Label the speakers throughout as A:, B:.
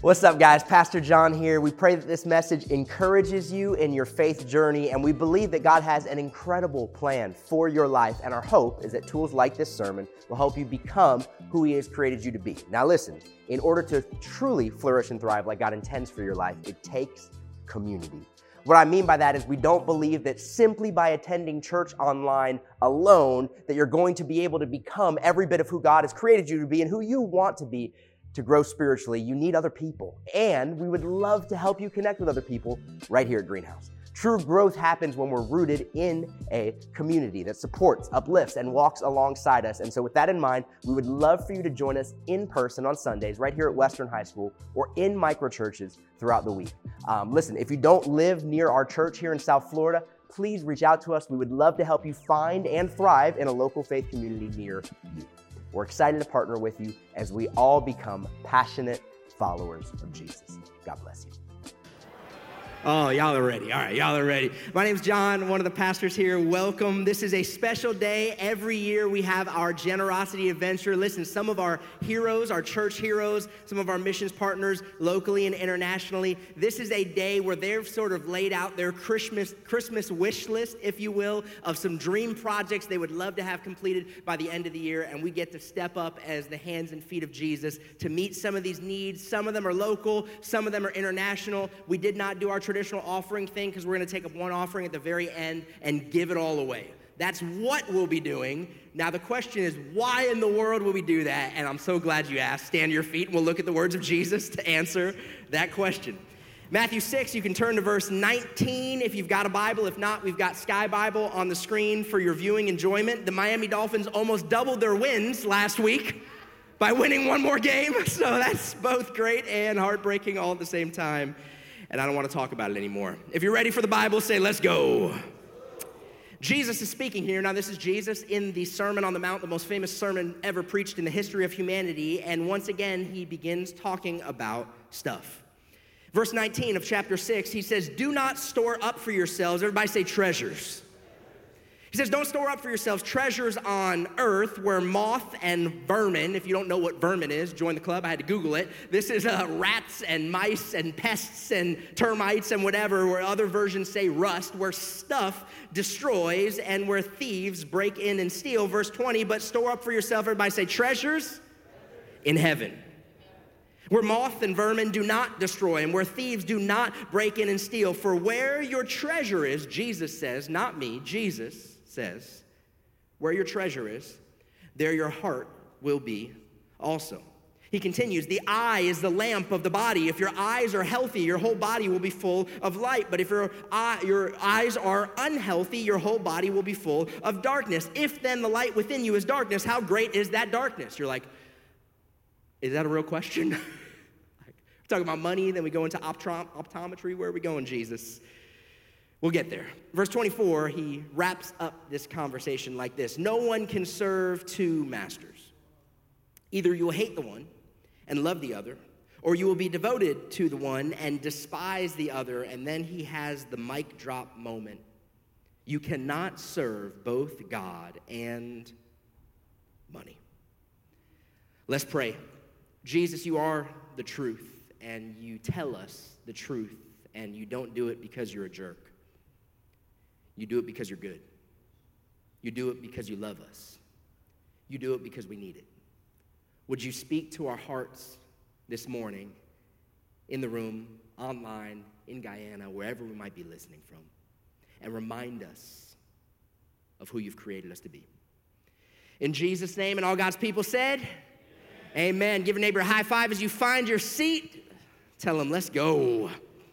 A: What's up, guys? Pastor John here. We pray that this message encourages you in your faith journey, and we believe that God has an incredible plan for your life, and our hope is that tools like this sermon will help you become who He has created you to be. Now listen, in order to truly flourish and thrive like God intends for your life, it takes community. What I mean by that is we don't believe that simply by attending church online alone that you're going to be able to become every bit of who God has created you to be and who you want to be. To grow spiritually, you need other people, and we would love to help you connect with other people right here at Greenhouse. True growth happens when we're rooted in a community that supports, uplifts, and walks alongside us. And so with that in mind, we would love for you to join us in person on Sundays right here at Western High School or in microchurches throughout the week. Listen, if you don't live near our church here in South Florida, please reach out to us. We would love to help you find and thrive in a local faith community near you. We're excited to partner with you as we all become passionate followers of Jesus. God bless you.
B: Oh, y'all are ready. All right, y'all are ready. My name's John, one of the pastors here. Welcome. This is a special day. Every year we have our generosity adventure. Listen, some of our heroes, our church heroes, some of our missions partners locally and internationally, this is a day where they've sort of laid out their Christmas wish list, if you will, of some dream projects they would love to have completed by the end of the year, and we get to step up as the hands and feet of Jesus to meet some of these needs. Some of them are local, some of them are international. We did not do our traditional offering thing because we're going to take up one offering at the very end and give it all away. That's what we'll be doing. Now the question is, why in the world will we do that? And I'm so glad you asked. Stand to your feet and we'll look at the words of Jesus to answer that question. Matthew 6, you can turn to verse 19 if you've got a Bible. If not, we've got Sky Bible on the screen for your viewing enjoyment. The Miami Dolphins almost doubled their wins last week by winning one more game. So that's both great and heartbreaking all at the same time. And I don't want to talk about it anymore. If you're ready for the Bible, say, let's go. Jesus is speaking here. Now, this is Jesus in the Sermon on the Mount, the most famous sermon ever preached in the history of humanity. And once again, he begins talking about stuff. Verse 19 of chapter 6, he says, do not store up for yourselves. Everybody say treasures. He says, don't store up for yourselves treasures on earth where moth and vermin, if you don't know what vermin is, join the club, I had to Google it. This is rats and mice and pests and termites and whatever, where other versions say rust, where stuff destroys and where thieves break in and steal. Verse 20, but store up for yourself, everybody say treasures in heaven, where moth and vermin do not destroy and where thieves do not break in and steal. For where your treasure is, Jesus says, not me, Jesus says, where your treasure is, there your heart will be also. He continues, the eye is the lamp of the body. If your eyes are healthy, your whole body will be full of light. But if your eyes are unhealthy, your whole body will be full of darkness. If then the light within you is darkness, how great is that darkness? You're like, is that a real question? We're talking about money, then we go into optometry. Where are we going, Jesus? We'll get there. Verse 24, he wraps up this conversation like this. No one can serve two masters. Either you will hate the one and love the other, or you will be devoted to the one and despise the other. And then he has the mic drop moment. You cannot serve both God and money. Let's pray. Jesus, you are the truth, and you tell us the truth, and you don't do it because you're a jerk. You do it because you're good. You do it because you love us. You do it because we need it. Would you speak to our hearts this morning, in the room, online, in Guyana, wherever we might be listening from, and remind us of who you've created us to be. In Jesus' name, and all God's people said, amen. Give your neighbor a high five as you find your seat. Tell them, let's go.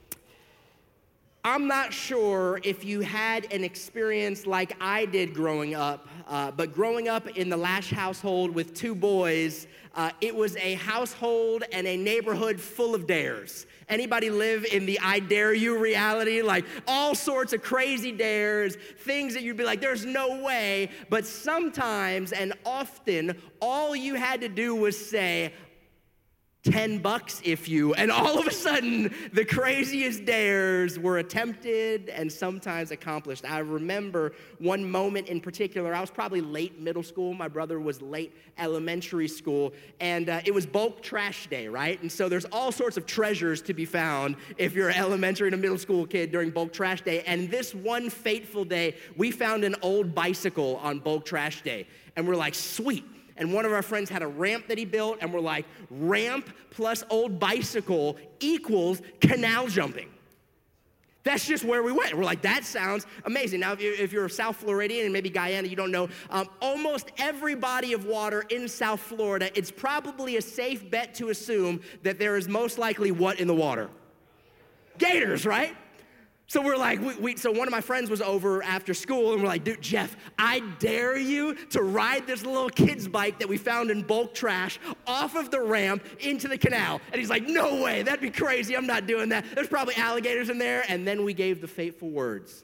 B: I'm not sure if you had an experience like I did growing up, but growing up in the Lash household with two boys, it was a household and a neighborhood full of dares. Anybody live in the I dare you reality? Like all sorts of crazy dares, things that you'd be like, there's no way. But sometimes and often, all you had to do was say, $10 if you, and all of a sudden, the craziest dares were attempted and sometimes accomplished. I remember one moment in particular. I was probably late middle school. My brother was late elementary school, and it was bulk trash day, right? And so there's all sorts of treasures to be found if you're an elementary and a middle school kid during bulk trash day. And this one fateful day, we found an old bicycle on bulk trash day, and we're like, sweet. And one of our friends had a ramp that he built, and we're like, ramp plus old bicycle equals canal jumping. That's just where we went. We're like, that sounds amazing. Now, if you're a South Floridian and maybe Guyana, you don't know, almost every body of water in South Florida, it's probably a safe bet to assume that there is most likely what in the water? Gators, right? So we're like, so one of my friends was over after school, and we're like, dude, Jeff, I dare you to ride this little kid's bike that we found in bulk trash off of the ramp into the canal. And he's like, no way, that'd be crazy, I'm not doing that. There's probably alligators in there. And then we gave the fateful words,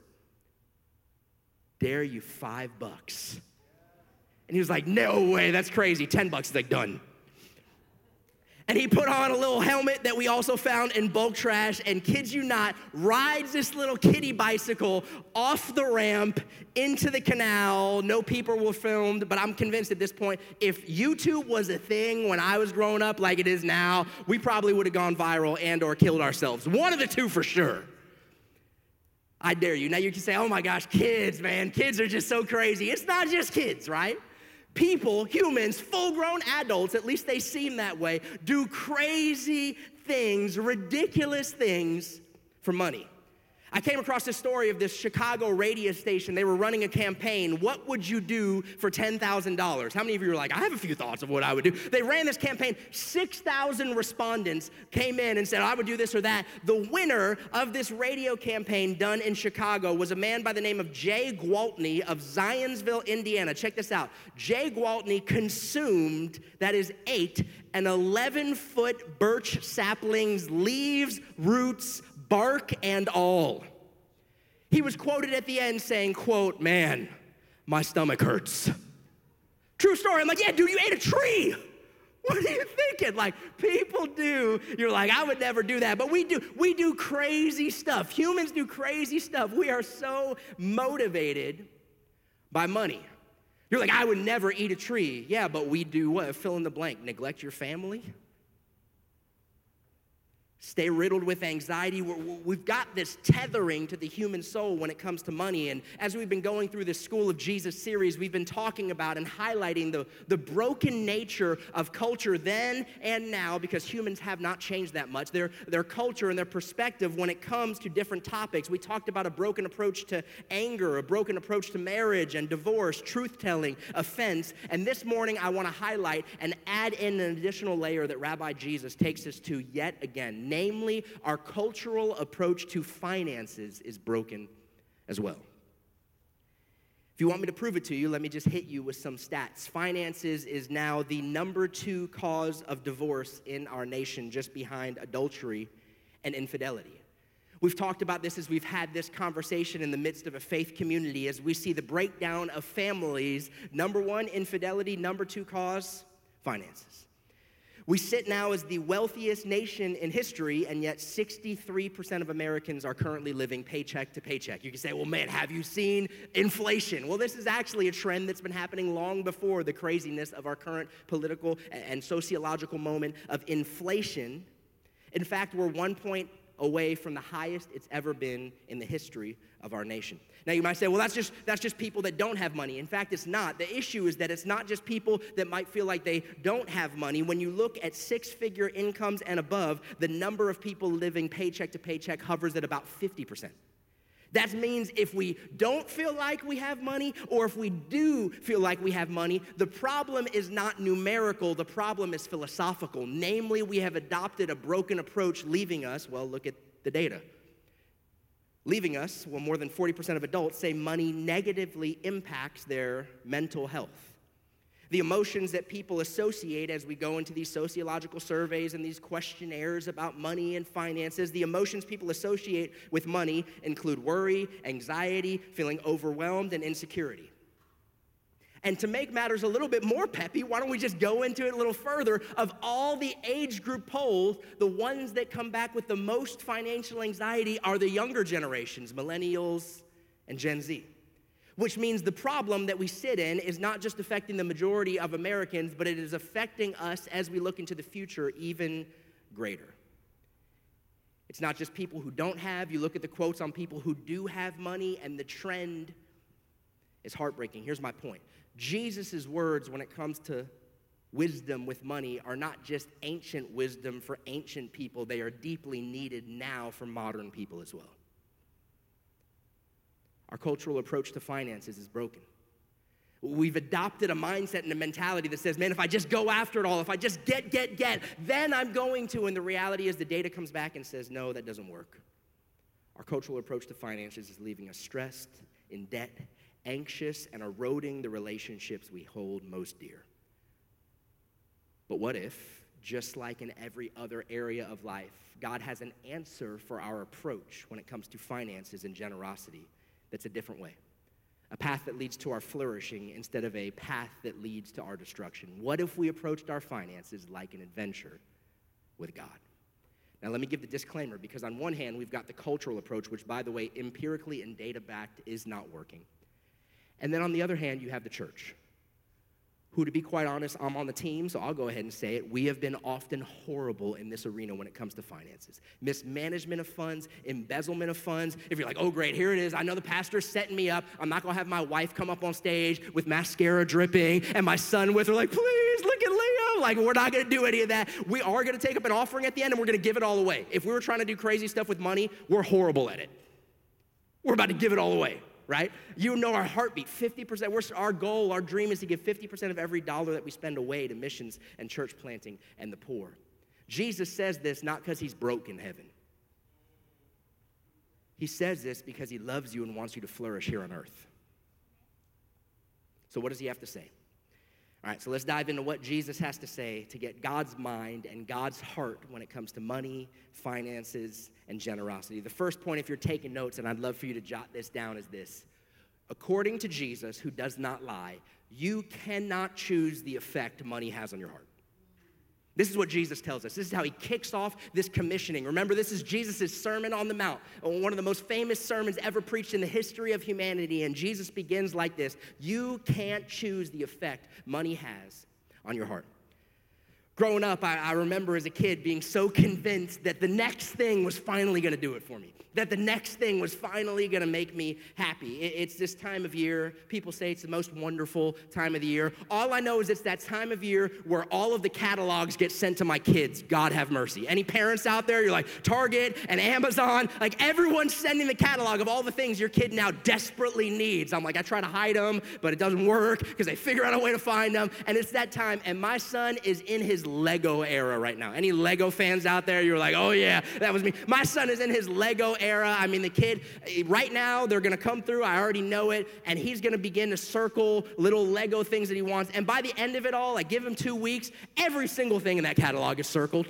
B: dare you $5. And he was like, no way, that's crazy, $10. He's like, done. And he put on a little helmet that we also found in bulk trash, and kids you not, rides this little kiddie bicycle off the ramp into the canal. No people were filmed, but I'm convinced at this point, if YouTube was a thing when I was growing up like it is now, we probably would have gone viral and or killed ourselves. One of the two for sure. I dare you. Now you can say, oh my gosh, kids, man, kids are just so crazy. It's not just kids, right? People, humans, full-grown adults, at least they seem that way, do crazy things, ridiculous things for money. I came across this story of this Chicago radio station. They were running a campaign. What would you do for $10,000? How many of you are like, I have a few thoughts of what I would do? They ran this campaign. 6,000 respondents came in and said, I would do this or that. The winner of this radio campaign done in Chicago was a man by the name of Jay Gwaltney of Zionsville, Indiana. Check this out. Jay Gwaltney consumed, that is ate, an 11-foot birch sapling's leaves, roots, bark and all. He was quoted at the end saying, quote, man, my stomach hurts. True story. I'm like, yeah, dude, you ate a tree. What are you thinking? Like, people do. You're like, I would never do that. But we do. We do crazy stuff. Humans do crazy stuff. We are so motivated by money. You're like, I would never eat a tree. Yeah, but we do what? Fill in the blank. Neglect your family? Stay riddled with anxiety. We've got this tethering to the human soul when it comes to money. And as we've been going through this School of Jesus series, we've been talking about and highlighting the broken nature of culture then and now, because humans have not changed that much. Their culture and their perspective when it comes to different topics. We talked about a broken approach to anger, a broken approach to marriage and divorce, truth-telling, offense. And this morning, I want to highlight and add in an additional layer that Rabbi Jesus takes us to yet again. Namely, our cultural approach to finances is broken as well. If you want me to prove it to you, let me just hit you with some stats. Finances is now the number 2 cause of divorce in our nation, just behind adultery and infidelity. We've talked about this as we've had this conversation in the midst of a faith community, as we see the breakdown of families. Number 1, infidelity. Number 2 cause, finances. We sit now as the wealthiest nation in history, and yet 63% of Americans are currently living paycheck to paycheck. You can say, well, man, have you seen inflation? Well, this is actually a trend that's been happening long before the craziness of our current political and sociological moment of inflation. In fact, we're 1 point away from the highest it's ever been in the history of our nation. Now you might say, well, that's just people that don't have money. In fact, it's not. The issue is that it's not just people that might feel like they don't have money. When you look at 6-figure incomes and above, the number of people living paycheck to paycheck hovers at about 50%. That means if we don't feel like we have money, or if we do feel like we have money, the problem is not numerical, the problem is philosophical. Namely, we have adopted a broken approach, leaving us, well, look at the data. Leaving us, well, more than 40% of adults say money negatively impacts their mental health. The emotions that people associate as we go into these sociological surveys and these questionnaires about money and finances, the emotions people associate with money include worry, anxiety, feeling overwhelmed, and insecurity. And to make matters a little bit more peppy, why don't we just go into it a little further? Of all the age group polls, the ones that come back with the most financial anxiety are the younger generations, millennials and Gen Z. Which means the problem that we sit in is not just affecting the majority of Americans, but it is affecting us as we look into the future even greater. It's not just people who don't have. You look at the quotes on people who do have money, and the trend is heartbreaking. Here's my point. Jesus' words when it comes to wisdom with money are not just ancient wisdom for ancient people. They are deeply needed now for modern people as well. Our cultural approach to finances is broken. We've adopted a mindset and a mentality that says, man, if I just go after it all, if I just get, then I'm going to. And the reality is the data comes back and says, no, that doesn't work. Our cultural approach to finances is leaving us stressed, in debt, anxious, and eroding the relationships we hold most dear. But what if, just like in every other area of life, God has an answer for our approach when it comes to finances and generosity that's a different way? A path that leads to our flourishing instead of a path that leads to our destruction. What if we approached our finances like an adventure with God? Now, let me give the disclaimer, because on one hand, we've got the cultural approach, which, by the way, empirically and data-backed is not working. And then on the other hand, you have the church, who, to be quite honest, I'm on the team, so I'll go ahead and say it. We have been often horrible in this arena when it comes to finances. Mismanagement of funds, embezzlement of funds. If you're like, oh, great, here it is. I know the pastor's setting me up. I'm not going to have my wife come up on stage with mascara dripping and my son with her like, please, look at Leo. Like, we're not going to do any of that. We are going to take up an offering at the end, and we're going to give it all away. If we were trying to do crazy stuff with money, we're horrible at it. We're about to give it all away. Right? You know our heartbeat, 50%. Our goal, our dream is to give 50% of every dollar that we spend away to missions and church planting and the poor. Jesus says this not because he's broke in heaven. He says this because he loves you and wants you to flourish here on earth. So what does he have to say? All right, so let's dive into what Jesus has to say to get God's mind and God's heart when it comes to money, finances, and generosity. The first point, if you're taking notes, and I'd love for you to jot this down, is this. According to Jesus, who does not lie, you cannot choose the effect money has on your heart. This is what Jesus tells us. This is how he kicks off this commissioning. Remember, this is Jesus' Sermon on the Mount, one of the most famous sermons ever preached in the history of humanity. And Jesus begins like this. You can't choose the effect money has on your heart. Growing up, I remember as a kid being so convinced that the next thing was finally going to do it for me, that the next thing was finally going to make me happy. It's this time of year. People say it's the most wonderful time of the year. All I know is it's that time of year where all of the catalogs get sent to my kids. God have mercy. Any parents out there, you're like Target and Amazon, like everyone's sending the catalog of all the things your kid now desperately needs. I'm like, I try to hide them, but it doesn't work because they figure out a way to find them. And it's that time, and my son is in his Lego era right now. Any Lego fans out there? You're like, oh yeah, that was me. My son is in his Lego era. I mean, the kid, right now, they're gonna come through, I already know it, and he's gonna begin to circle little Lego things that he wants. And by the end of it all, I give him 2 weeks, every single thing in that catalog is circled.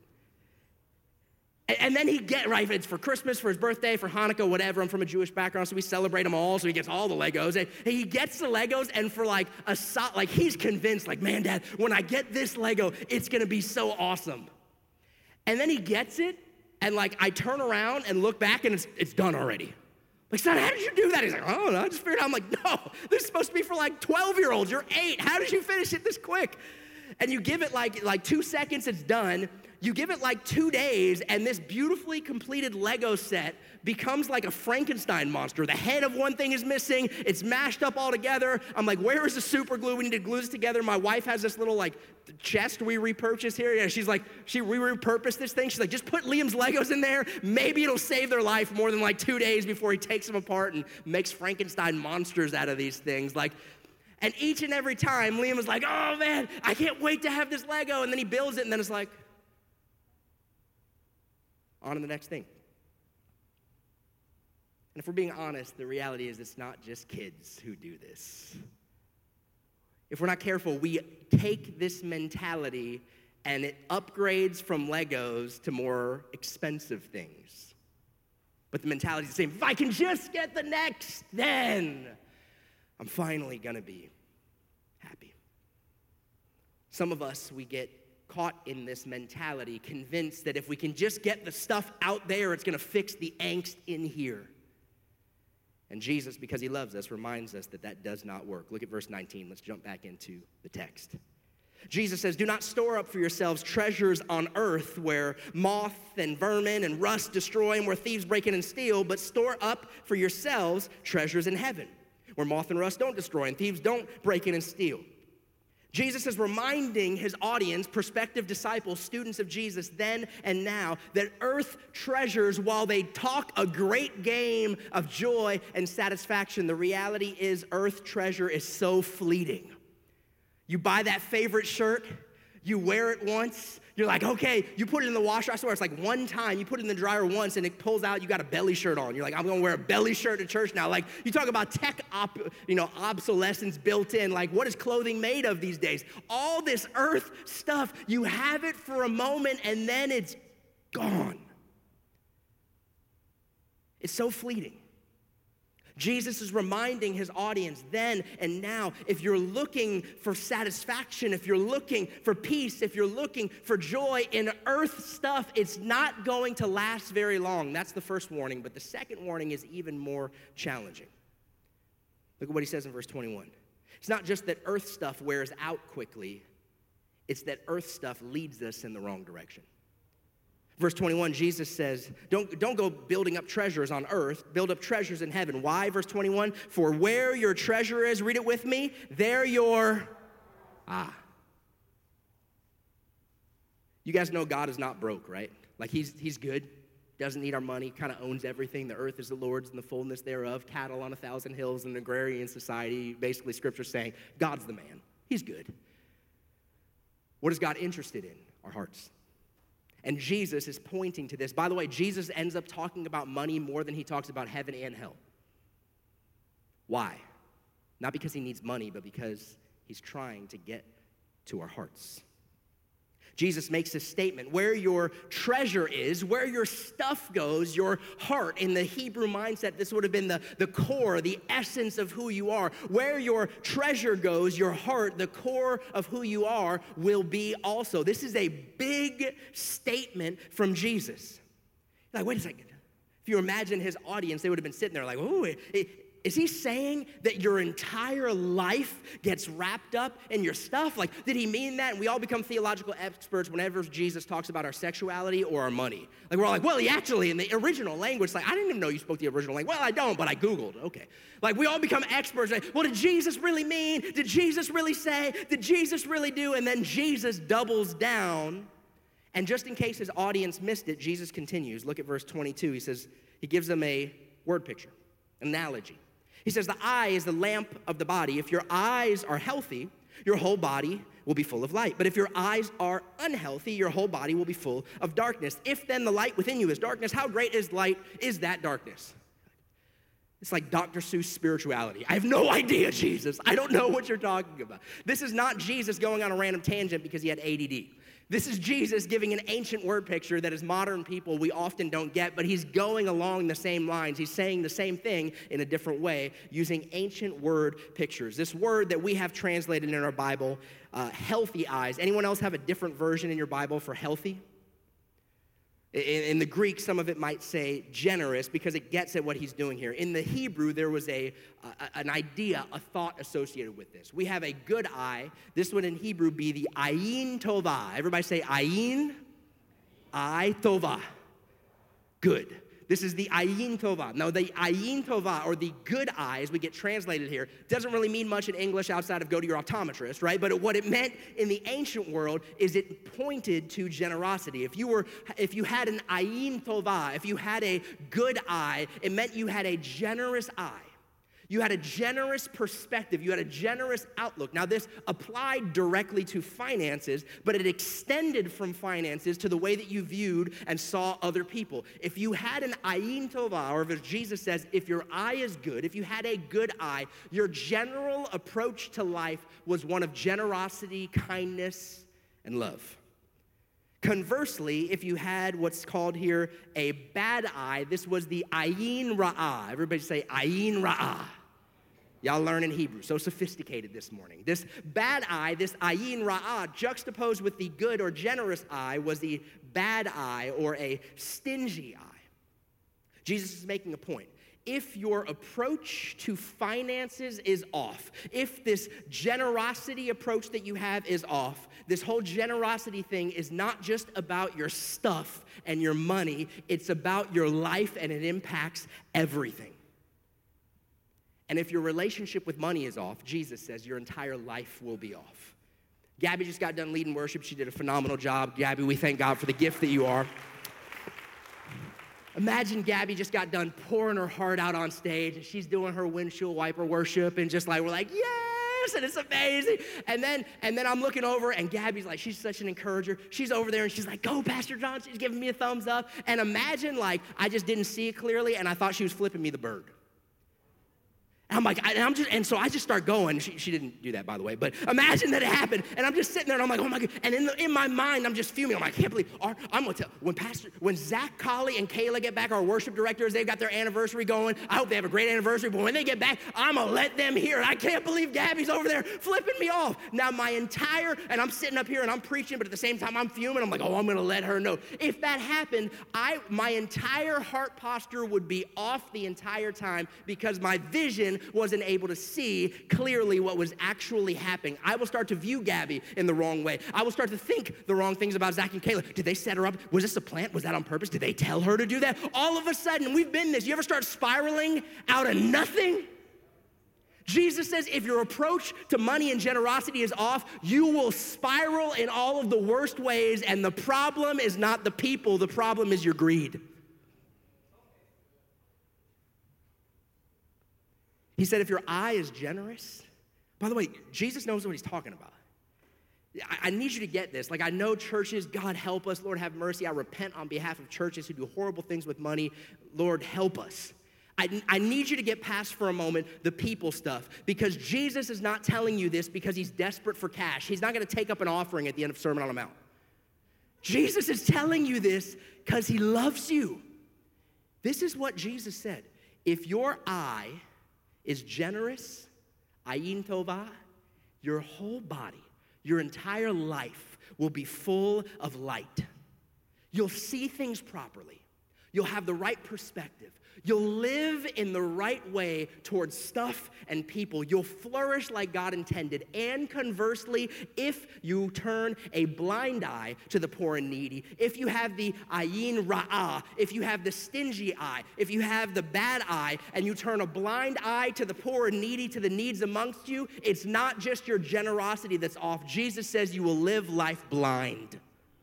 B: And then right, it's for Christmas, for his birthday, for Hanukkah, whatever. I'm from a Jewish background, so we celebrate them all, so he gets all the Legos. And he gets the Legos, and for he's convinced, like, man, Dad, when I get this Lego, it's gonna be so awesome. And then he gets it, and I turn around and look back, and it's done already. Like, son, how did you do that? He's like, I don't know, I just figured out. I'm like, no, this is supposed to be for 12-year-olds. You're 8. How did you finish it this quick? And you give it like 2 seconds, it's done. You give it 2 days, and this beautifully completed Lego set becomes like a Frankenstein monster. The head of one thing is missing. It's mashed up all together. I'm like, where is the super glue? We need to glue this together. My wife has this little chest we repurchased here. Yeah, she's like, we repurposed this thing. She's like, just put Liam's Legos in there. Maybe it'll save their life more than 2 days before he takes them apart and makes Frankenstein monsters out of these things. And each and every time, Liam was like, oh man, I can't wait to have this Lego. And then he builds it, and then it's like, on to the next thing. And if we're being honest, the reality is it's not just kids who do this. If we're not careful, we take this mentality and it upgrades from Legos to more expensive things. But the mentality is the same. If I can just get the next, then I'm finally gonna be Some of us, we get caught in this mentality, convinced that if we can just get the stuff out there, it's going to fix the angst in here. And Jesus, because he loves us, reminds us that that does not work. Look at verse 19. Let's jump back into the text. Jesus says, do not store up for yourselves treasures on earth where moth and vermin and rust destroy and where thieves break in and steal, but store up for yourselves treasures in heaven where moth and rust don't destroy and thieves don't break in and steal. Jesus is reminding his audience, prospective disciples, students of Jesus then and now, that earth treasures, while they talk a great game of joy and satisfaction, the reality is earth treasure is so fleeting. You buy that favorite shirt, you wear it once, you're like, okay, you put it in the washer. I swear it's like one time, you put it in the dryer once and it pulls out, you got a belly shirt on. You're like, I'm gonna wear a belly shirt to church now. Like, you talk about obsolescence built in. Like, what is clothing made of these days? All this earth stuff, you have it for a moment and then it's gone. It's so fleeting. Jesus is reminding his audience then and now, if you're looking for satisfaction, if you're looking for peace, if you're looking for joy in earth stuff, it's not going to last very long. That's the first warning, but the second warning is even more challenging. Look at what he says in verse 21. It's not just that earth stuff wears out quickly, it's that earth stuff leads us in the wrong direction. Verse 21, Jesus says, don't go building up treasures on earth, build up treasures in heaven. Why? Verse 21, for where your treasure is, read it with me, there your, You guys know God is not broke, right? Like he's good, doesn't need our money, kind of owns everything. The earth is the Lord's and the fullness thereof, cattle on 1,000 hills, an agrarian society. Basically, Scripture saying, God's the man. He's good. What is God interested in? Our hearts. And Jesus is pointing to this. By the way, Jesus ends up talking about money more than he talks about heaven and hell. Why? Not because he needs money, but because he's trying to get to our hearts. Jesus makes this statement, where your treasure is, where your stuff goes, your heart. In the Hebrew mindset, this would have been the core, the essence of who you are. Where your treasure goes, your heart, the core of who you are, will be also. This is a big statement from Jesus. Like, wait a second. If you imagine his audience, they would have been sitting there like, oh, is he saying that your entire life gets wrapped up in your stuff? Like, did he mean that? And we all become theological experts whenever Jesus talks about our sexuality or our money. Like, we're all like, well, he actually, in the original language, like, I didn't even know you spoke the original language. Well, I don't, but I Googled. Okay. Like, we all become experts. Like, well, did Jesus really mean? Did Jesus really say? Did Jesus really do? And then Jesus doubles down. And just in case his audience missed it, Jesus continues. Look at verse 22. He says, he gives them a word picture, analogy. He says, the eye is the lamp of the body. If your eyes are healthy, your whole body will be full of light. But if your eyes are unhealthy, your whole body will be full of darkness. If then the light within you is darkness, how great is light is that darkness? It's like Dr. Seuss spirituality. I have no idea, Jesus. I don't know what you're talking about. This is not Jesus going on a random tangent because he had ADD. This is Jesus giving an ancient word picture that as modern people we often don't get, but he's going along the same lines. He's saying the same thing in a different way using ancient word pictures. This word that we have translated in our Bible, healthy eyes. Anyone else have a different version in your Bible for healthy? In the Greek, some of it might say generous because it gets at what he's doing here. In the Hebrew, there was an idea, a thought associated with this. We have a good eye. This would in Hebrew be the ayin tovah. Everybody say ayin, eye tovah. Good. This is the ayin tovah. Now, the ayin tovah, or the good eye, as we get translated here, doesn't really mean much in English outside of go to your optometrist, right? But what it meant in the ancient world is it pointed to generosity. If you had an ayin tovah, if you had a good eye, it meant you had a generous eye. You had a generous perspective. You had a generous outlook. Now, this applied directly to finances, but it extended from finances to the way that you viewed and saw other people. If you had an ayin tovah, or as Jesus says, if your eye is good, if you had a good eye, your general approach to life was one of generosity, kindness, and love. Conversely, if you had what's called here a bad eye, this was the ayin ra'ah. Everybody say ayin ra'ah. Y'all learning Hebrew, so sophisticated this morning. This bad eye, this ayin ra'ah, juxtaposed with the good or generous eye, was the bad eye or a stingy eye. Jesus is making a point. If your approach to finances is off, if this generosity approach that you have is off, this whole generosity thing is not just about your stuff and your money, it's about your life and it impacts everything. And if your relationship with money is off, Jesus says your entire life will be off. Gabby just got done leading worship. She did a phenomenal job. Gabby, we thank God for the gift that you are. Imagine Gabby just got done pouring her heart out on stage, and she's doing her windshield wiper worship, and just like, we're like, yes, and it's amazing. And then I'm looking over, and Gabby's like, she's such an encourager. She's over there, and she's like, go, Pastor John. She's giving me a thumbs up. And imagine, like, I just didn't see it clearly, and I thought she was flipping me the bird. And I'm like, so I just start going. She didn't do that, by the way, but imagine that it happened. And I'm just sitting there and I'm like, oh my God. And in my mind, I'm just fuming. I'm like, I can't believe, I'm gonna tell, when Zach Colley and Kayla get back, our worship directors, they've got their anniversary going. I hope they have a great anniversary, but when they get back, I'm gonna let them hear it. I can't believe Gabby's over there flipping me off. Now and I'm sitting up here and I'm preaching, but at the same time I'm fuming. I'm like, oh, I'm gonna let her know. If that happened, my entire heart posture would be off the entire time because my vision wasn't able to see clearly what was actually happening. I will start to view Gabby in the wrong way. I will start to think the wrong things about Zach and Kayla. Did they set her up? Was this a plant? Was that on purpose? Did they tell her to do that? All of a sudden, we've been this. You ever start spiraling out of nothing? Jesus says if your approach to money and generosity is off, you will spiral in all of the worst ways, and the problem is not the people, the problem is your greed. He said if your eye is generous, by the way, Jesus knows what he's talking about. I need you to get this. Like, I know churches, God help us, Lord have mercy. I repent on behalf of churches who do horrible things with money. Lord, help us. I need you to get past for a moment the people stuff, because Jesus is not telling you this because he's desperate for cash. He's not gonna take up an offering at the end of Sermon on the Mount. Jesus is telling you this because he loves you. This is what Jesus said. If your eye is generous, ayin tovah, your whole body, your entire life will be full of light. You'll see things properly. You'll have the right perspective. You'll live in the right way towards stuff and people. You'll flourish like God intended. And conversely, if you turn a blind eye to the poor and needy, if you have the ayin ra'ah, if you have the stingy eye, if you have the bad eye, and you turn a blind eye to the poor and needy, to the needs amongst you, it's not just your generosity that's off. Jesus says you will live life blind.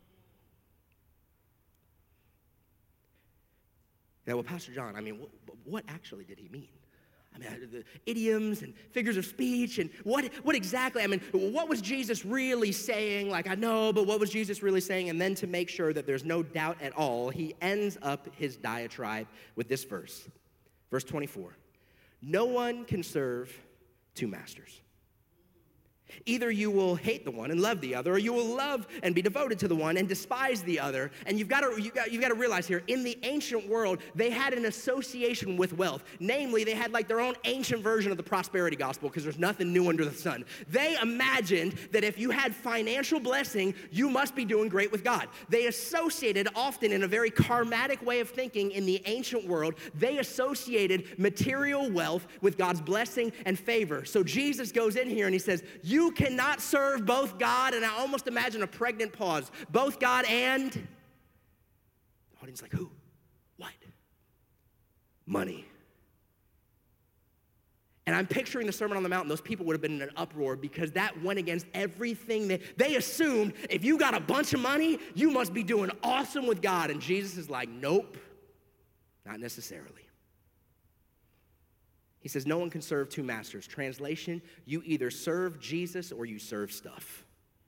B: Yeah, well, Pastor John, I mean, what actually did he mean? I mean, the idioms and figures of speech and what exactly, I mean, what was Jesus really saying? Like, I know, but what was Jesus really saying? And then to make sure that there's no doubt at all, he ends up his diatribe with this verse. Verse 24, no one can serve two masters. Either you will hate the one and love the other, or you will love and be devoted to the one and despise the other. And you've got to realize here, in the ancient world, they had an association with wealth. Namely, they had like their own ancient version of the prosperity gospel, because there's nothing new under the sun. They imagined that if you had financial blessing, you must be doing great with God. They associated, often in a very karmatic way of thinking in the ancient world, they associated material wealth with God's blessing and favor. So Jesus goes in here and he says, you cannot serve both God, and I almost imagine a pregnant pause, both God and, the audience like, who? What? Money. And I'm picturing the Sermon on the Mount, and those people would have been in an uproar because that went against everything they assumed if you got a bunch of money, you must be doing awesome with God. And Jesus is like, nope, not necessarily. He says, no one can serve two masters. Translation, you either serve Jesus or you serve stuff.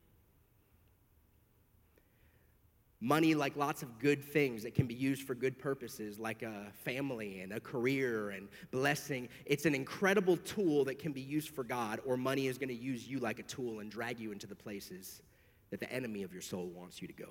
B: Money, like lots of good things that can be used for good purposes, like a family and a career and blessing, it's an incredible tool that can be used for God, or money is going to use you like a tool and drag you into the places that the enemy of your soul wants you to go.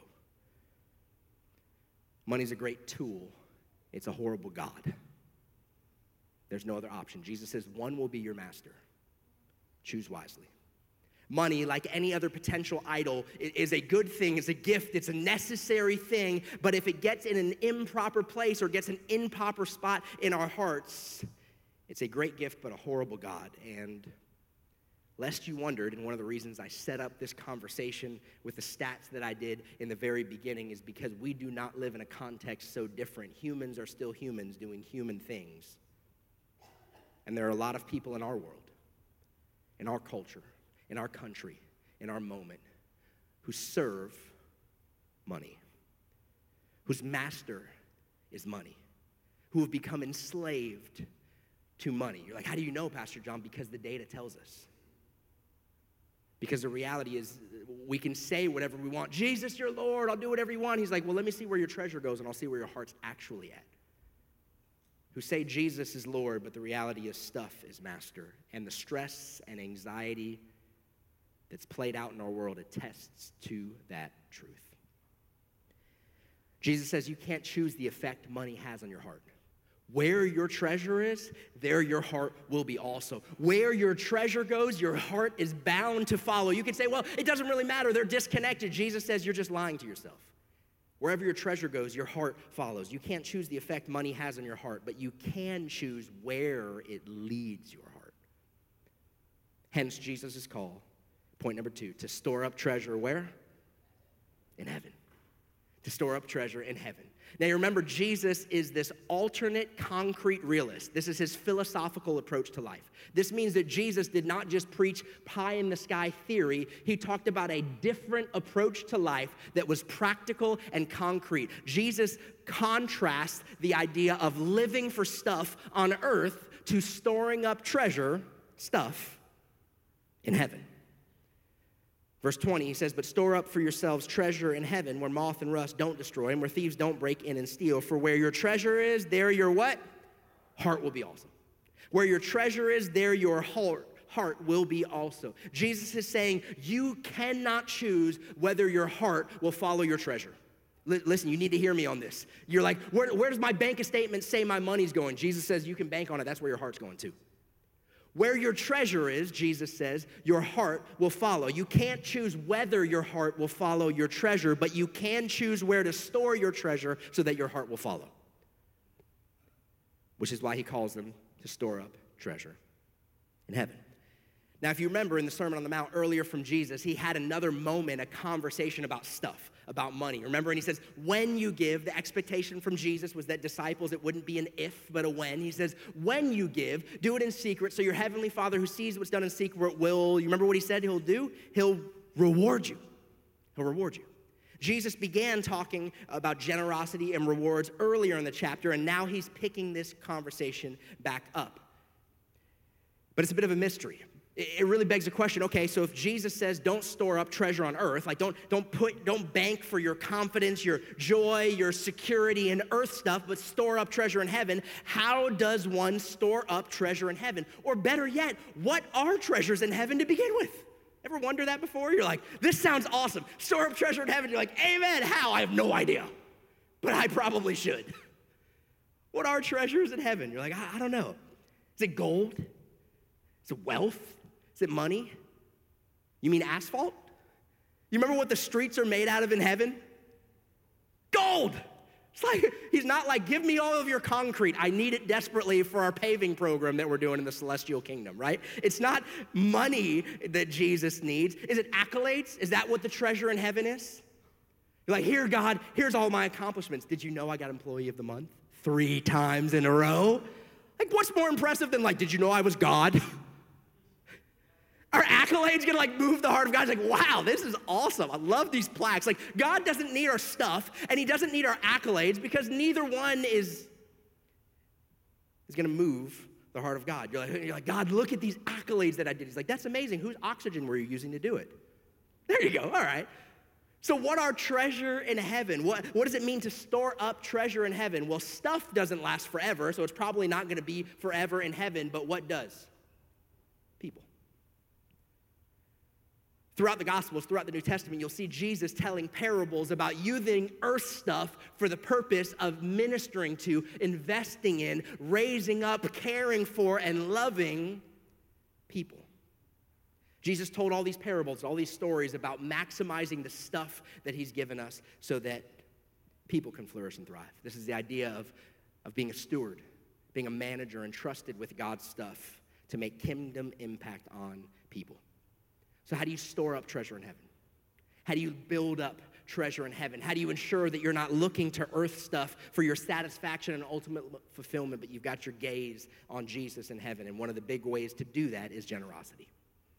B: Money's a great tool. It's a horrible God. There's no other option. Jesus says one will be your master. Choose wisely. Money, like any other potential idol, is a good thing, it's a gift, it's a necessary thing, but if it gets in an improper place or gets an improper spot in our hearts, it's a great gift, but a horrible God. And lest you wondered, and one of the reasons I set up this conversation with the stats that I did in the very beginning is because we do not live in a context so different. Humans are still humans doing human things. And there are a lot of people in our world, in our culture, in our country, in our moment, who serve money, whose master is money, who have become enslaved to money. You're like, how do you know, Pastor John? Because the data tells us. Because the reality is, we can say whatever we want. Jesus, you're Lord, I'll do whatever you want. He's like, well, let me see where your treasure goes, and I'll see where your heart's actually at. Who say Jesus is Lord, but the reality is stuff is master. And the stress and anxiety that's played out in our world attests to that truth. Jesus says you can't choose the effect money has on your heart. Where your treasure is, there your heart will be also. Where your treasure goes, your heart is bound to follow. You can say, well, it doesn't really matter. They're disconnected. Jesus says you're just lying to yourself. Wherever your treasure goes, your heart follows. You can't choose the effect money has on your heart, but you can choose where it leads your heart. Hence, Jesus' call, point number 2, to store up treasure where? In heaven. To store up treasure in heaven. Now, you remember, Jesus is this alternate concrete realist. This is his philosophical approach to life. This means that Jesus did not just preach pie-in-the-sky theory. He talked about a different approach to life that was practical and concrete. Jesus contrasts the idea of living for stuff on earth to storing up treasure, stuff, in heaven. Verse 20, he says, but store up for yourselves treasure in heaven where moth and rust don't destroy and where thieves don't break in and steal. For where your treasure is, there your what? Heart will be also. Where your treasure is, there your heart will be also. Jesus is saying you cannot choose whether your heart will follow your treasure. Listen, you need to hear me on this. You're like, where does my bank statement say my money's going? Jesus says you can bank on it. That's where your heart's going to. Where your treasure is, Jesus says, your heart will follow. You can't choose whether your heart will follow your treasure, but you can choose where to store your treasure so that your heart will follow. Which is why he calls them to store up treasure in heaven. Now, if you remember in the Sermon on the Mount earlier from Jesus, he had another moment, a conversation about stuff, about money. Remember, and he says, when you give, the expectation from Jesus was that disciples, it wouldn't be an if, but a when. He says, when you give, do it in secret, so your heavenly Father who sees what's done in secret will, you remember what he said he'll do? He'll reward you. He'll reward you. Jesus began talking about generosity and rewards earlier in the chapter, and now he's picking this conversation back up. But it's a bit of a mystery. It really begs the question, okay, so if Jesus says don't store up treasure on earth, like don't bank for your confidence, your joy, your security in earth stuff, but store up treasure in heaven, how does one store up treasure in heaven? Or better yet, what are treasures in heaven to begin with? Ever wonder that before? You're like, this sounds awesome. Store up treasure in heaven. You're like, amen, how? I have no idea, but I probably should. What are treasures in heaven? You're like, I don't know. Is it gold? Is it wealth? Is it money? You mean asphalt? You remember what the streets are made out of in heaven? Gold. It's like, he's not like, give me all of your concrete. I need it desperately for our paving program that we're doing in the celestial kingdom, right? It's not money that Jesus needs. Is it accolades? Is that what the treasure in heaven is? You're like, here, God, here's all my accomplishments. Did you know I got Employee of the Month 3 times in a row? Like, what's more impressive than like, did you know I was God? Are accolades gonna like move the heart of God? It's like, wow, this is awesome. I love these plaques. Like, God doesn't need our stuff and he doesn't need our accolades because neither one is gonna move the heart of God. You're like, God, look at these accolades that I did. He's like, that's amazing. Whose oxygen were you using to do it? There you go, all right. So what are treasure in heaven? What does it mean to store up treasure in heaven? Well, stuff doesn't last forever, so it's probably not gonna be forever in heaven, but what does? People. Throughout the Gospels, throughout the New Testament, you'll see Jesus telling parables about using earth stuff for the purpose of ministering to, investing in, raising up, caring for, and loving people. Jesus told all these parables, all these stories about maximizing the stuff that he's given us so that people can flourish and thrive. This is the idea of being a steward, being a manager entrusted with God's stuff to make kingdom impact on people. So how do you store up treasure in heaven? How do you build up treasure in heaven? How do you ensure that you're not looking to earth stuff for your satisfaction and ultimate fulfillment, but you've got your gaze on Jesus in heaven? And one of the big ways to do that is generosity.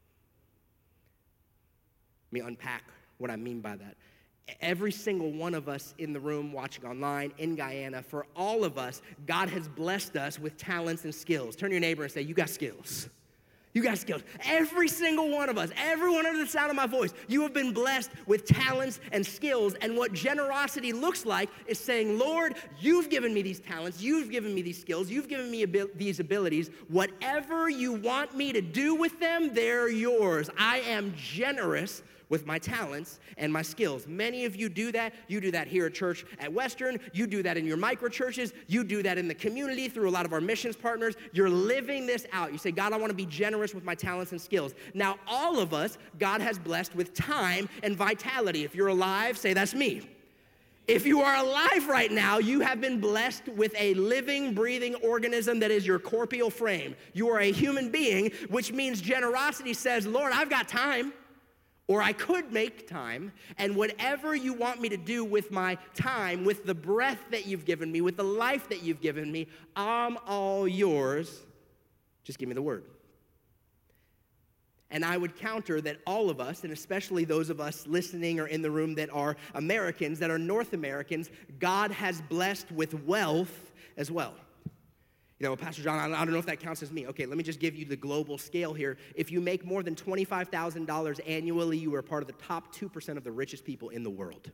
B: Let me unpack what I mean by that. Every single one of us in the room, watching online, in Guyana, for all of us, God has blessed us with talents and skills. Turn to your neighbor and say, you got skills. You got skills. Every single one of us, everyone under the sound of my voice, you have been blessed with talents and skills. And what generosity looks like is saying, Lord, you've given me these talents, you've given me these skills, you've given me these abilities. Whatever you want me to do with them, they're yours. I am generous with my talents and my skills. Many of you do that. You do that here at church at Western. You do that in your micro churches. You do that in the community through a lot of our missions partners. You're living this out. You say, God, I want to be generous with my talents and skills. Now, all of us, God has blessed with time and vitality. If you're alive, say, that's me. If you are alive right now, you have been blessed with a living, breathing organism that is your corporeal frame. You are a human being, which means generosity says, Lord, I've got time. Or I could make time, and whatever you want me to do with my time, with the breath that you've given me, with the life that you've given me, I'm all yours. Just give me the word. And I would counter that all of us, and especially those of us listening or in the room that are Americans, that are North Americans, God has blessed with wealth as well. You know, Pastor John, I don't know if that counts as me. Okay, let me just give you the global scale here. If you make more than $25,000 annually, you are part of the top 2% of the richest people in the world.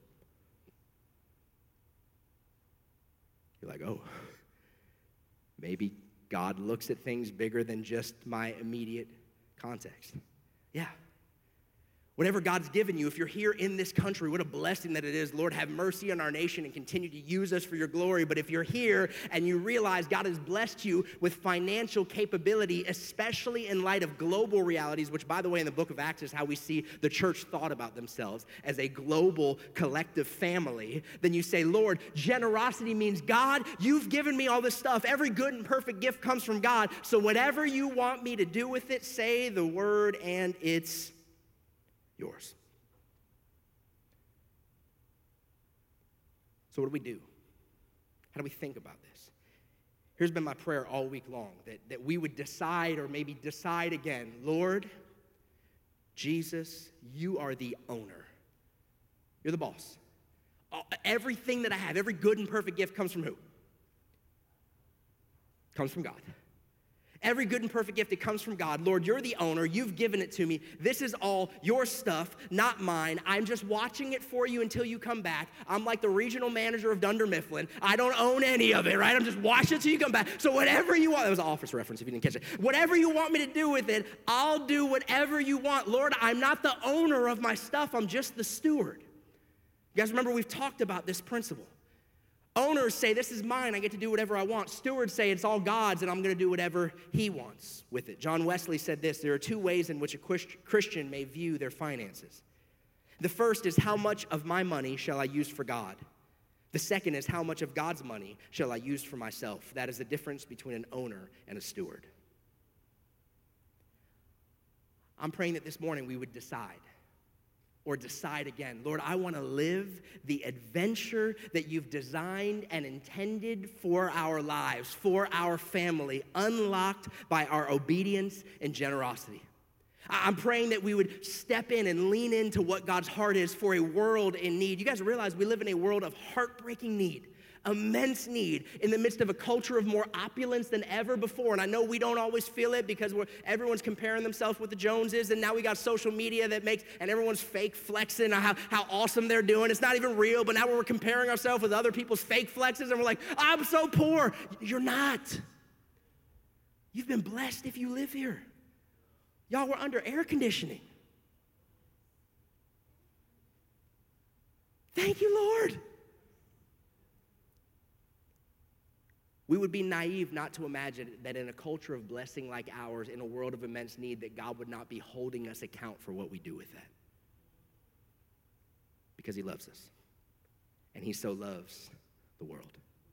B: You're like, oh, maybe God looks at things bigger than just my immediate context. Yeah. Whatever God's given you, if you're here in this country, what a blessing that it is. Lord, have mercy on our nation and continue to use us for your glory. But if you're here and you realize God has blessed you with financial capability, especially in light of global realities, which, by the way, in the book of Acts is how we see the church thought about themselves as a global collective family, then you say, Lord, generosity means, God, you've given me all this stuff. Every good and perfect gift comes from God. So whatever you want me to do with it, say the word and it's yours. So what do we do? How do we think about this? Here's been my prayer all week long, that we would decide, or maybe decide again, Lord, Jesus, you are the owner. You're the boss. Everything that I have, every good and perfect gift comes from who? Comes from God. Every good and perfect gift, it comes from God. Lord, you're the owner. You've given it to me. This is all your stuff, not mine. I'm just watching it for you until you come back. I'm like the regional manager of Dunder Mifflin. I don't own any of it, right? I'm just watching it till you come back. So whatever you want, that was an Office reference if you didn't catch it. Whatever you want me to do with it, I'll do whatever you want. Lord, I'm not the owner of my stuff. I'm just the steward. You guys remember we've talked about this principle. Owners say, this is mine, I get to do whatever I want. Stewards say, it's all God's, and I'm going to do whatever he wants with it. John Wesley said this, there are two ways in which a Christian may view their finances. The first is, how much of my money shall I use for God? The second is, how much of God's money shall I use for myself? That is the difference between an owner and a steward. I'm praying that this morning we would decide again. Lord, I want to live the adventure that you've designed and intended for our lives, for our family, unlocked by our obedience and generosity. I'm praying that we would step in and lean into what God's heart is for a world in need. You guys realize we live in a world of heartbreaking need. Immense need in the midst of a culture of more opulence than ever before. And I know we don't always feel it because everyone's comparing themselves with the Joneses, and now we got social media that makes, and everyone's fake flexing how awesome they're doing. It's not even real, but now we're comparing ourselves with other people's fake flexes, and we're like, I'm so poor. You're not. You've been blessed if you live here. Y'all, we're under air conditioning. Thank you, Lord. We would be naive not to imagine that in a culture of blessing like ours, in a world of immense need, that God would not be holding us account for what we do with that. Because he loves us. And he so loves the world.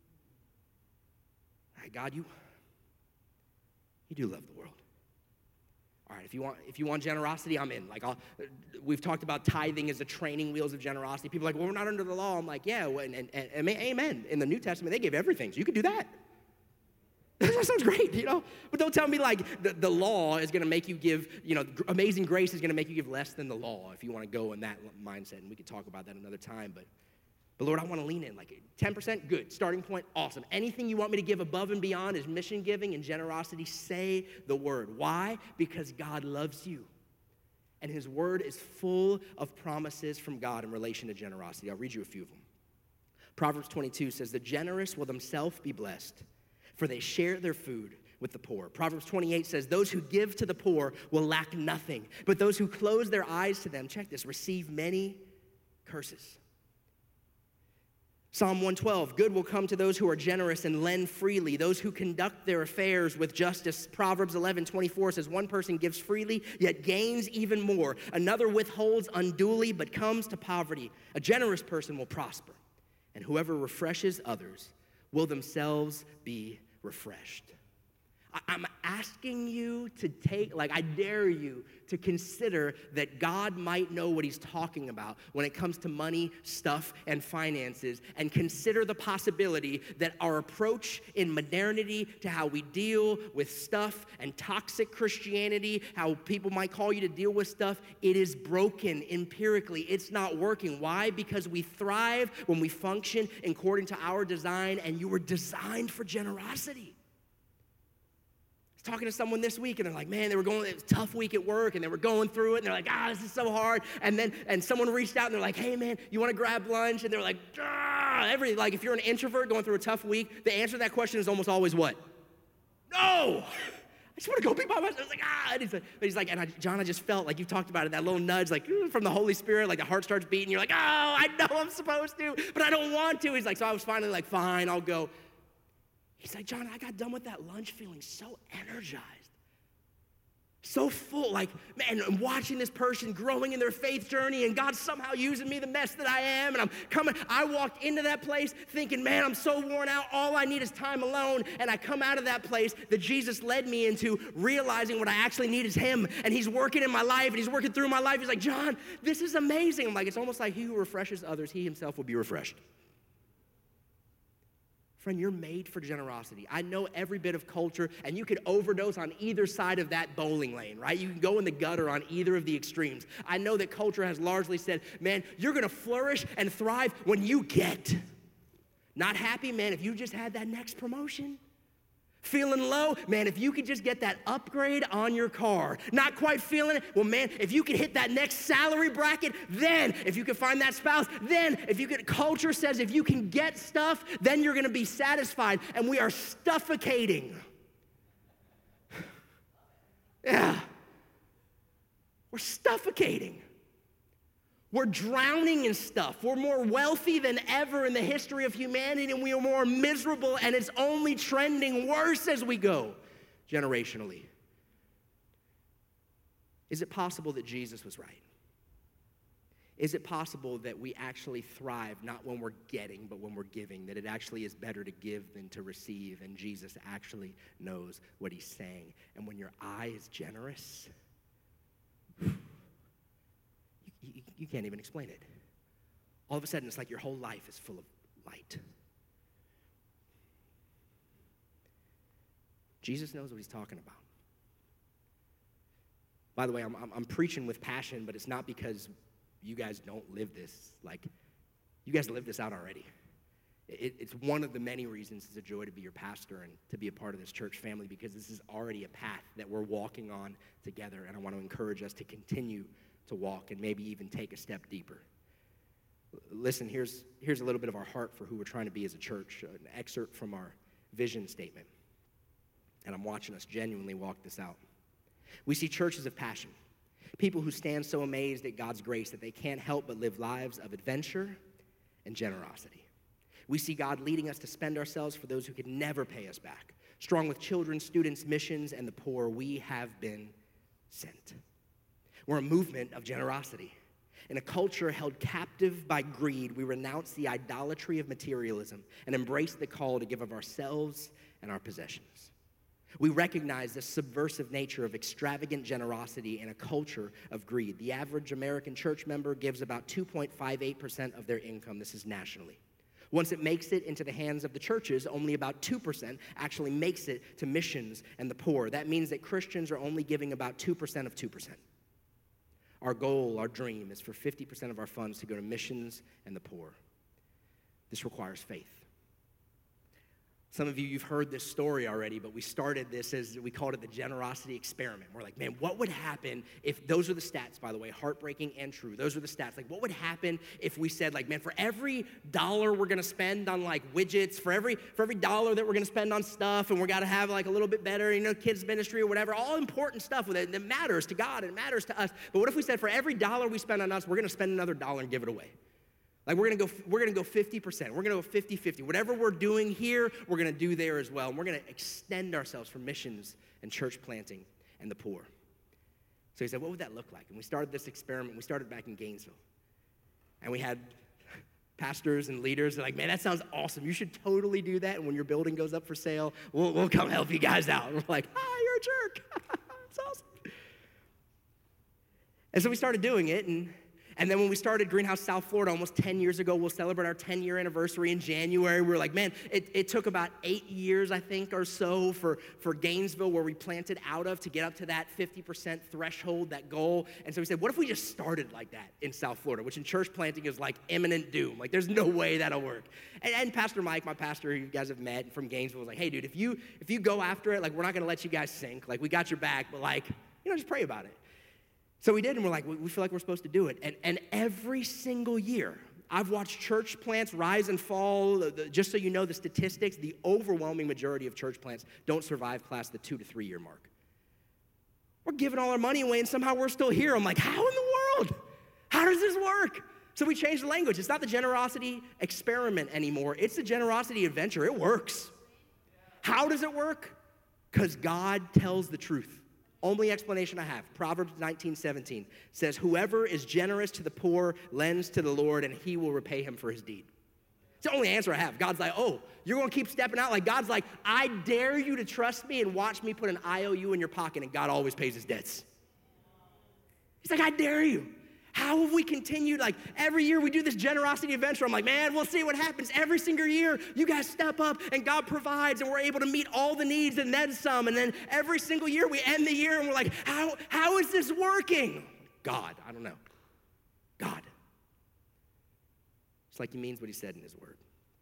B: All right, God, you do love the world. All right, if you want generosity, I'm in. We've talked about tithing as the training wheels of generosity. People are like, well, we're not under the law. I'm like, yeah, and amen. In the New Testament, they give everything, so you can do that. That sounds great, But don't tell me the law is going to make you give, amazing grace is going to make you give less than the law if you want to go in that mindset. And we could talk about that another time. But Lord, I want to lean in. 10%, good. Starting point, awesome. Anything you want me to give above and beyond is mission giving and generosity. Say the word. Why? Because God loves you. And his word is full of promises from God in relation to generosity. I'll read you a few of them. Proverbs 22 says, the generous will themselves be blessed, for they share their food with the poor. Proverbs 28 says, those who give to the poor will lack nothing, but those who close their eyes to them, check this, receive many curses. Psalm 112, good will come to those who are generous and lend freely, those who conduct their affairs with justice. Proverbs 11:24 says, one person gives freely, yet gains even more. Another withholds unduly, but comes to poverty. A generous person will prosper, and whoever refreshes others will themselves be refreshed. I'm asking you to I dare you to consider that God might know what he's talking about when it comes to money, stuff, and finances, and consider the possibility that our approach in modernity to how we deal with stuff and toxic Christianity, how people might call you to deal with stuff, it is broken empirically. It's not working. Why? Because we thrive when we function according to our design, and you were designed for generosity. Talking to someone this week, and they're like, man, it was a tough week at work, and they were going through it, and they're like, this is so hard. And someone reached out, and they're like, hey, man, you want to grab lunch? And they're like, if you're an introvert going through a tough week, the answer to that question is almost always what? No! I just want to go be by myself. I was like, And he's like, John, I just felt like you talked about it, that little nudge, from the Holy Spirit, the heart starts beating. You're like, I know I'm supposed to, but I don't want to. He's like, so I was finally fine, I'll go. He's like, John, I got done with that lunch feeling so energized, so full, man, I'm watching this person growing in their faith journey, and God's somehow using me, the mess that I am, and I walked into that place thinking, man, I'm so worn out, all I need is time alone, and I come out of that place that Jesus led me into, realizing what I actually need is him, and he's working in my life, and he's working through my life. He's like, John, this is amazing. I'm like, it's almost like he who refreshes others, he himself will be refreshed. Friend, you're made for generosity. I know every bit of culture, and you could overdose on either side of that bowling lane, right? You can go in the gutter on either of the extremes. I know that culture has largely said, man, you're going to flourish and thrive when you get. Not happy, man, if you just had that next promotion. Feeling low, man, if you could just get that upgrade on your car. Not quite feeling it, well, man, if you could hit that next salary bracket, then if you could find that spouse, then if you could, culture says if you can get stuff, then you're gonna be satisfied, and we are suffocating. Yeah, we're suffocating. We're drowning in stuff. We're more wealthy than ever in the history of humanity, and we are more miserable, and it's only trending worse as we go generationally. Is it possible that Jesus was right? Is it possible that we actually thrive not when we're getting, but when we're giving, that it actually is better to give than to receive, and Jesus actually knows what he's saying? And when your eye is generous, you can't even explain it. All of a sudden, it's like your whole life is full of light. Jesus knows what he's talking about. By the way, I'm preaching with passion, but it's not because you guys don't live this. You guys live this out already. It's one of the many reasons it's a joy to be your pastor and to be a part of this church family, because this is already a path that we're walking on together, and I want to encourage us to continue to walk and maybe even take a step deeper. Listen, here's a little bit of our heart for who we're trying to be as a church, an excerpt from our vision statement. And I'm watching us genuinely walk this out. We see churches of passion, people who stand so amazed at God's grace that they can't help but live lives of adventure and generosity. We see God leading us to spend ourselves for those who could never pay us back. Strong with children, students, missions, and the poor, we have been sent. We're a movement of generosity. In a culture held captive by greed, we renounce the idolatry of materialism and embrace the call to give of ourselves and our possessions. We recognize the subversive nature of extravagant generosity in a culture of greed. The average American church member gives about 2.58% of their income. This is nationally. Once it makes it into the hands of the churches, only about 2% actually makes it to missions and the poor. That means that Christians are only giving about 2% of 2%. Our goal, our dream, is for 50% of our funds to go to missions and the poor. This requires faith. Some of you, you've heard this story already, but we started this as we called it the generosity experiment. We're like, man, what would happen if, those are the stats, by the way, heartbreaking and true. Those are the stats. Like, what would happen if we said, like, man, for every dollar we're going to spend on, like, widgets, for every dollar that we're going to spend on stuff, and we're got to have, like, a little bit better, kids ministry or whatever, all important stuff with it, and it matters to God and it matters to us. But what if we said for every dollar we spend on us, we're going to spend another dollar and give it away? Like, we're gonna go 50%. We're gonna go 50-50. Whatever we're doing here, we're gonna do there as well. And we're gonna extend ourselves for missions and church planting and the poor. So he said, what would that look like? And we started this experiment. We started back in Gainesville. And we had pastors and leaders. They're like, man, that sounds awesome. You should totally do that. And when your building goes up for sale, we'll come help you guys out. And we're like, you're a jerk. It's awesome. And so we started doing it, and then when we started Greenhouse South Florida almost 10 years ago, we'll celebrate our 10-year anniversary in January. We were like, man, it took about 8 years, I think, or so for Gainesville, where we planted out of, to get up to that 50% threshold, that goal. And so we said, what if we just started like that in South Florida, which in church planting is like imminent doom. Like, there's no way that'll work. And Pastor Mike, my pastor, who you guys have met from Gainesville, was like, hey, dude, if you go after it, like, we're not going to let you guys sink. Like, we got your back, but, like, just pray about it. So we did, and we're like, we feel like we're supposed to do it. And every single year, I've watched church plants rise and fall. Just so you know the statistics, the overwhelming majority of church plants don't survive past the 2 to 3 year mark. We're giving all our money away, and somehow we're still here. I'm like, how in the world? How does this work? So we changed the language. It's not the generosity experiment anymore. It's the generosity adventure. It works. How does it work? Because God tells the truth. Only explanation I have, Proverbs 19:17 says, whoever is generous to the poor lends to the Lord, and he will repay him for his deed. It's the only answer I have. God's like, oh, you're going to keep stepping out? Like, God's like, I dare you to trust me and watch me put an IOU in your pocket, and God always pays his debts. He's like, I dare you. How have we continued? Like, every year we do this generosity adventure. I'm like, man, we'll see what happens. Every single year, you guys step up, and God provides, and we're able to meet all the needs and then some. And then every single year, we end the year, and we're like, how is this working? God, I don't know. God. It's like he means what he said in his word.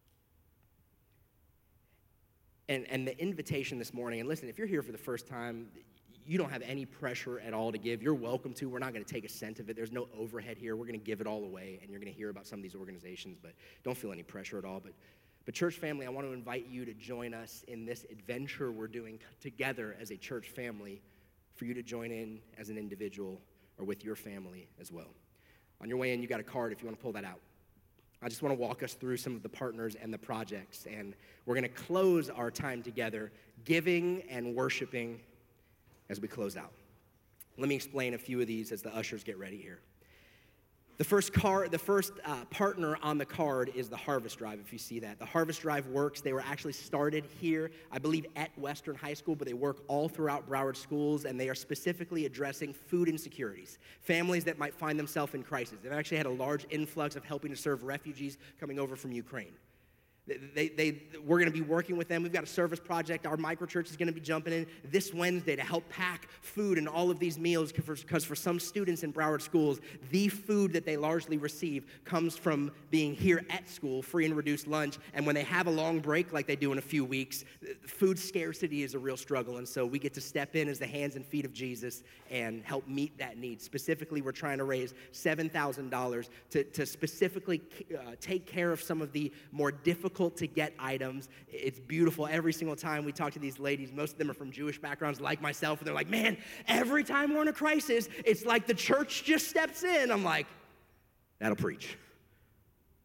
B: And the invitation this morning, and listen, if you're here for the first time, you don't have any pressure at all to give. You're welcome to. We're not going to take a cent of it. There's no overhead here. We're going to give it all away, and you're going to hear about some of these organizations, but don't feel any pressure at all. But church family, I want to invite you to join us in this adventure we're doing together as a church family, for you to join in as an individual or with your family as well. On your way in, you got a card if you want to pull that out. I just want to walk us through some of the partners and the projects, and we're going to close our time together giving and worshiping as we close out. Let me explain a few of these as the ushers get ready here. The first partner on the card is the Harvest Drive, if you see that. The Harvest Drive works. They were actually started here, I believe, at Western High School, but they work all throughout Broward schools, and they are specifically addressing food insecurities, families that might find themselves in crisis. They've actually had a large influx of helping to serve refugees coming over from Ukraine. We're going to be working with them. We've got a service project. Our microchurch is going to be jumping in this Wednesday to help pack food and all of these meals, because for some students in Broward schools, the food that they largely receive comes from being here at school, free and reduced lunch, and when they have a long break like they do in a few weeks, food scarcity is a real struggle, and so we get to step in as the hands and feet of Jesus and help meet that need. Specifically, we're trying to raise $7,000 to specifically take care of some of the more difficult to get items. It's beautiful. Every single time we talk to these ladies, most of them are from Jewish backgrounds like myself, and they're like, man, every time we're in a crisis, it's like the church just steps in. I'm like, that'll preach.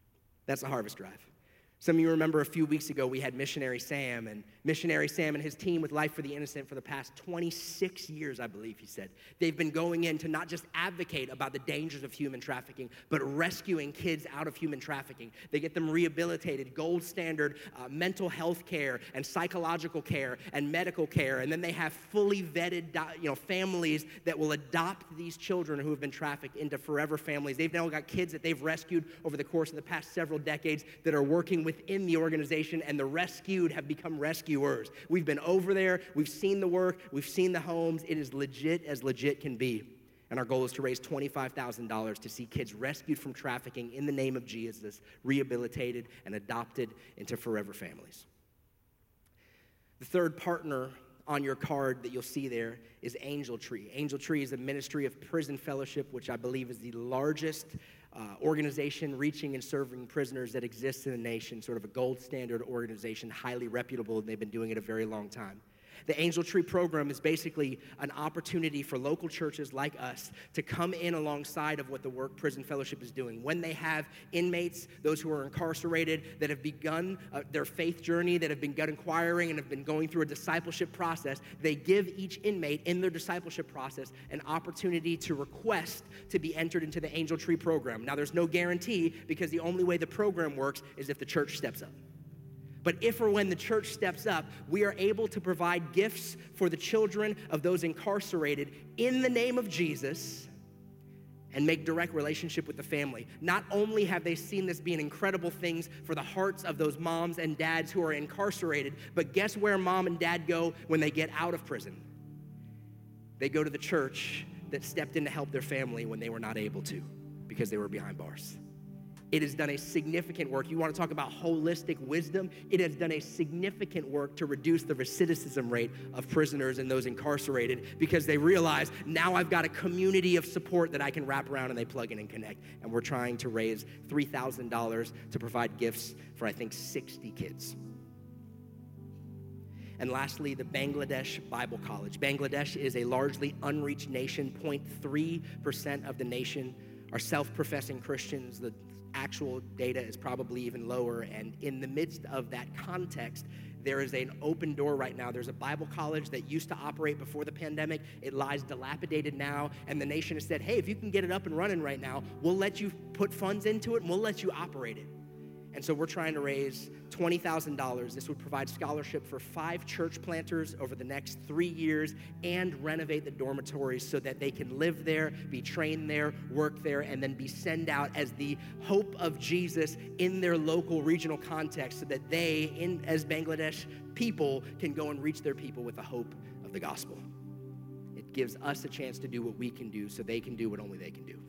B: That's the Harvest Drive. Some of you remember a few weeks ago we had Missionary Sam and his team with Life for the Innocent for the past 26 years, I believe he said. They've been going in to not just advocate about the dangers of human trafficking, but rescuing kids out of human trafficking. They get them rehabilitated, gold standard mental health care and psychological care and medical care, and then they have fully vetted families that will adopt these children who have been trafficked into forever families. They've now got kids that they've rescued over the course of the past several decades that are working within the organization, and the rescued have become rescuers. We've been over there, we've seen the work, we've seen the homes. It is legit as legit can be. And our goal is to raise $25,000 to see kids rescued from trafficking in the name of Jesus, rehabilitated and adopted into forever families. The third partner on your card that you'll see there is Angel Tree. Angel Tree is a ministry of prison fellowship, which I believe is the largest organization reaching and serving prisoners that exists in the nation, sort of a gold standard organization, highly reputable, and they've been doing it a very long time. The Angel Tree program is basically an opportunity for local churches like us to come in alongside of what the work Prison Fellowship is doing. When they have inmates, those who are incarcerated, that have begun their faith journey, that have begun inquiring and have been going through a discipleship process, they give each inmate in their discipleship process an opportunity to request to be entered into the Angel Tree program. Now, there's no guarantee because the only way the program works is if the church steps up. But if or when the church steps up, we are able to provide gifts for the children of those incarcerated in the name of Jesus and make direct relationship with the family. Not only have they seen this being incredible things for the hearts of those moms and dads who are incarcerated, but guess where mom and dad go when they get out of prison? They go to the church that stepped in to help their family when they were not able to because they were behind bars. It has done a significant work. You want to talk about holistic wisdom? It has done a significant work to reduce the recidivism rate of prisoners and those incarcerated because they realize now I've got a community of support that I can wrap around and they plug in and connect. And we're trying to raise $3,000 to provide gifts for, I think, 60 kids. And lastly, the Bangladesh Bible College. Bangladesh is a largely unreached nation. 0.3% of the nation are self-professing Christians. The actual data is probably even lower. And in the midst of that context, there is an open door right now. There's a Bible college that used to operate before the pandemic. It lies dilapidated now. And the nation has said, hey, if you can get it up and running right now, we'll let you put funds into it and we'll let you operate it. And so we're trying to raise $20,000. This would provide scholarship for 5 church planters over the next 3 years and renovate the dormitories so that they can live there, be trained there, work there, and then be sent out as the hope of Jesus in their local regional context so that they, as Bangladesh people, can go and reach their people with the hope of the gospel. It gives us a chance to do what we can do so they can do what only they can do.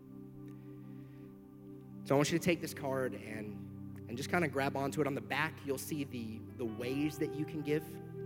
B: So I want you to take this card and just kind of grab onto it. On the back, you'll see the ways that you can give.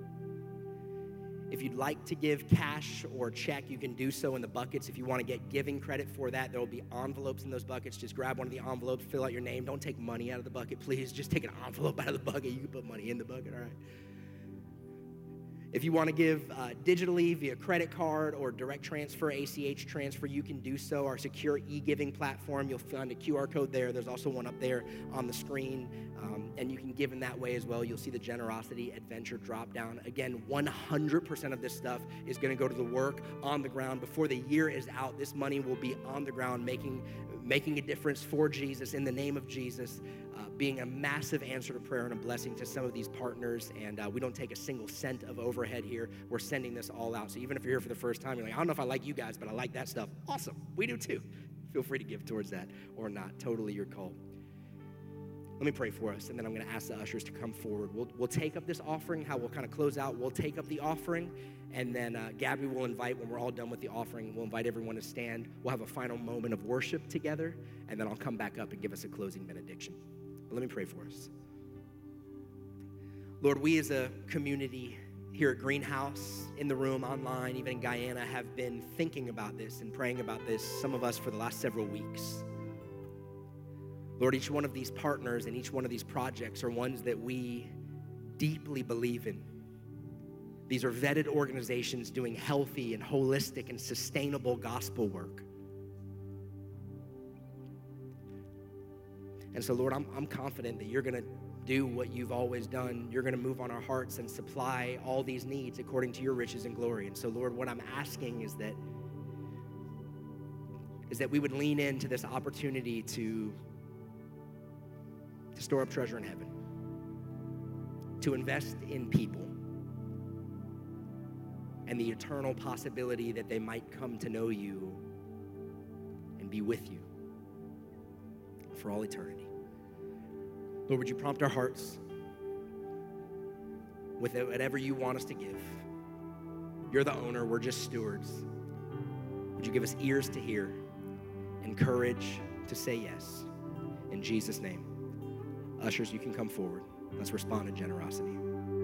B: If you'd like to give cash or check, you can do so in the buckets. If you want to get giving credit for that, there will be envelopes in those buckets. Just grab one of the envelopes, fill out your name. Don't take money out of the bucket, please. Just take an envelope out of the bucket. You can put money in the bucket, all right? If you want to give digitally via credit card or direct transfer, ACH transfer, you can do so. Our secure e-giving platform, you'll find a QR code there. There's also one up there on the screen, and you can give in that way as well. You'll see the Generosity Adventure drop down. Again, 100% of this stuff is going to go to the work on the ground. Before the year is out, this money will be on the ground making a difference for Jesus in the name of Jesus, being a massive answer to prayer and a blessing to some of these partners. And we don't take a single cent of overhead here. We're sending this all out. So even if you're here for the first time, you're like, I don't know if I like you guys, but I like that stuff. Awesome. We do too. Feel free to give towards that or not. Totally your call. Let me pray for us, and then I'm going to ask the ushers to come forward. We'll take up this offering, how we'll kind of close out. We'll take up the offering, and then Gabby will invite, when we're all done with the offering, we'll invite everyone to stand. We'll have a final moment of worship together, and then I'll come back up and give us a closing benediction. But let me pray for us. Lord, we as a community here at Greenhouse, in the room, online, even in Guyana, have been thinking about this and praying about this, some of us for the last several weeks. Lord, each one of these partners and each one of these projects are ones that we deeply believe in. These are vetted organizations doing healthy and holistic and sustainable gospel work. And so, Lord, I'm confident that you're going to do what you've always done. You're going to move on our hearts and supply all these needs according to your riches and glory. And so, Lord, what I'm asking is that we would lean into this opportunity to store up treasure in heaven, to invest in people and the eternal possibility that they might come to know you and be with you for all eternity. Lord, would you prompt our hearts with whatever you want us to give? You're the owner, we're just stewards. Would you give us ears to hear and courage to say yes? In Jesus' name. Ushers, you can come forward. Let's respond in generosity.